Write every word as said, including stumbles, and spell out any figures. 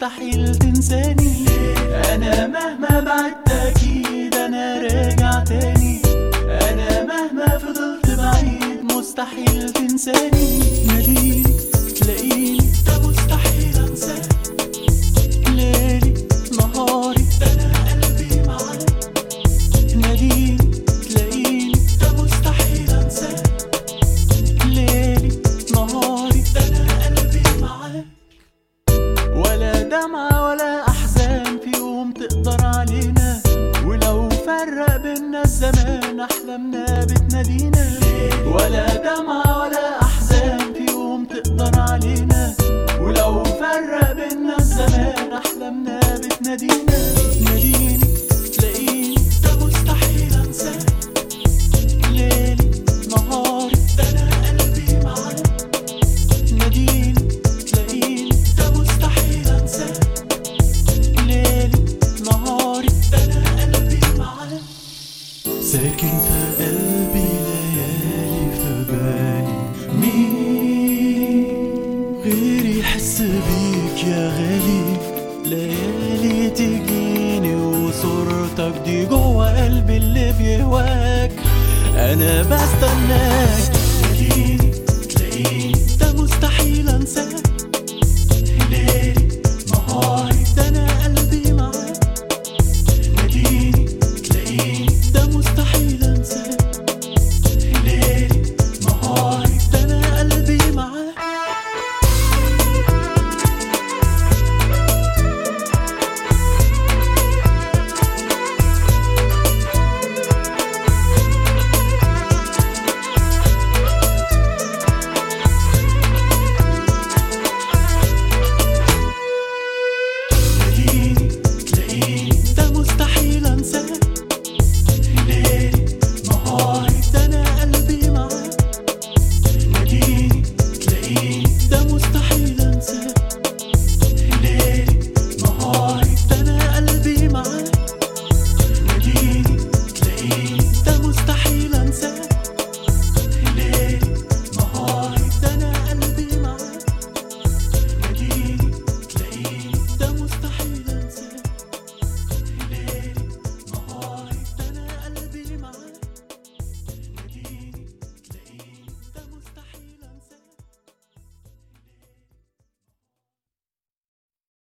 مستحيل تنساني. انا مهما بعدت اكيد انا راجع تاني. انا مهما فضلت بعيد مستحيل تنساني. ناديني تلاقيني ده مستحيل انساك. ليلي نهاري ده انا قلبي معاك. ناديني تلاقيني ده مستحيل انساك. ليلي نهاري ده انا قلبي معاك. ولا دمعة ولا احزان في يوم تقدر علينا. ولو فرق بينا الزمان احلامنا بتنادينا. ولا دمعة ولا احزان في يوم تقدر علينا. ولو فرق بينا الزمان احلامنا بتنادينا. ناديني تلاقيني ده مستحيل انساك. ليلي نهاري ده انا قلبي معاك. ناديني تلاقيني ده مستحيل انساك. ليلي نهاري ده انا قلبي معاك. ساكن في قلبي ليالي في بالي. مين غيري يحس بيك يا غالي؟ ليالي تجيني وصورتك دي جوا قلبي اللي بيهواك. انا بستناك. ناديني تلاقيني